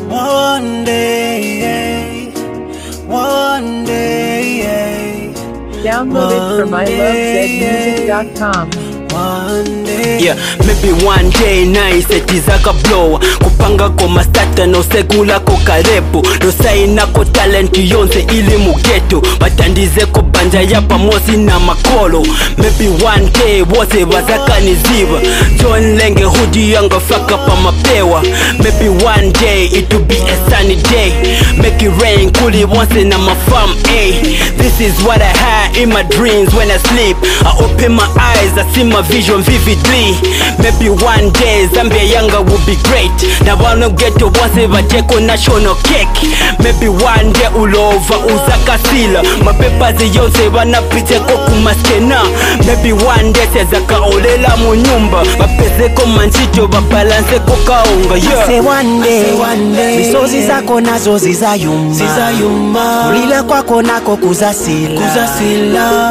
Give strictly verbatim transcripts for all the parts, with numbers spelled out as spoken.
One day, one day. Download it from I love zed music dot com. One day. Yeah, maybe one day nice etizaka blow kupanga ko mastata no segula ko karepo no saina ko talent yonse ili mugeto batandize ko banja ya pamosi na makolo. Maybe one day wose bazaka niziba John Lenge hudi yanga faka pa mapewa. Maybe one day it will be a sunny day, make it rain kuli once na my farm. Ay, this is what I had in my dreams when I sleep. I open my eyes, I see my vision vividly. Maybe one day Zambia Yanga will be great. Na wanna get to once bajeko national cake. Maybe one day ulova uzaka sila mapepazi yonse wanapite ko kumaskena. Maybe one day sezaka olela mu nyumba bapese ko manchito babalance ko kaunga. Yeah, say one day, one day. Misozi zako nazo zizayuma, zizayuma. Kulila kwako nako kuzasila, kuzasila.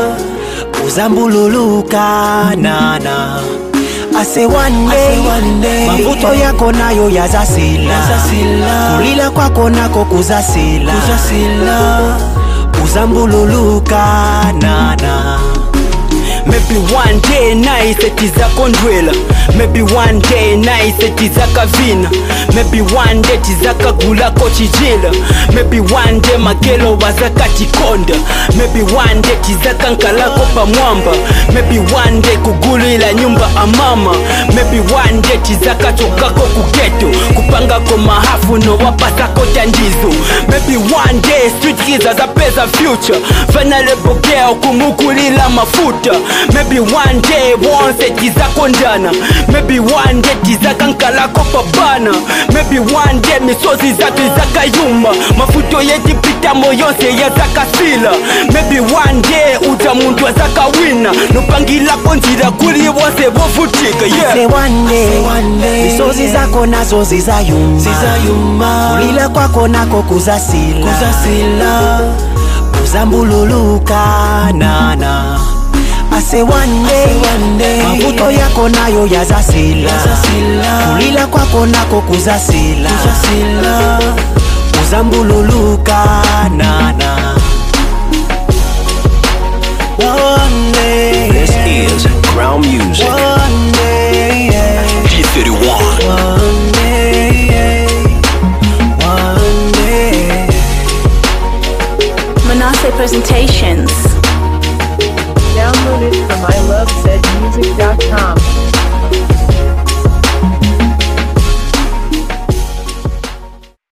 Kuzambululuka nana. I say one day, one day. Mavuto yako nayo yazasila, yazasila. Kulila kwako nako kuzasila, kuzasila. Kuzambululuka nana. Maybe one day nice etizako ndwela. Maybe one day nice etizaka vina. Maybe one day tizaka gulako chijila. Maybe one day makelo wazaka chikonda. Maybe one day tizaka nkalako pa mwamba. Maybe one day kugulila nyumba amama. Maybe one day tizaka chokako kugeto kupanga ko mahafu no wapasako tandizo. Maybe one day street kids za pesa future finally bokea kumukulila mafuta. Maybe one day once tizako ndana. Maybe one day tizaka nkalako pabana. Maybe one day misozi zatu zaka yuma mafuto yeti pita moyonse ya zaka sila. Maybe one day uta muntu wa zaka wina nupangila konjira kuli wose bofutika. Yeah, say one day, one day. Misozi zako nazo zizayuma, zizayuma. Kulila kwako nako kuzasila, kuzasila. Kuzambululuka nana. I say one day, one day. Mavuto yako nayo yazasila, yazasila. Kulila kwako nako kuzasila, kuzasila. Kuzambululuka nana. One day. This is Crown Music. One day, yeah. G thirty-one. One day, yeah. One day. Manasseh Presentation.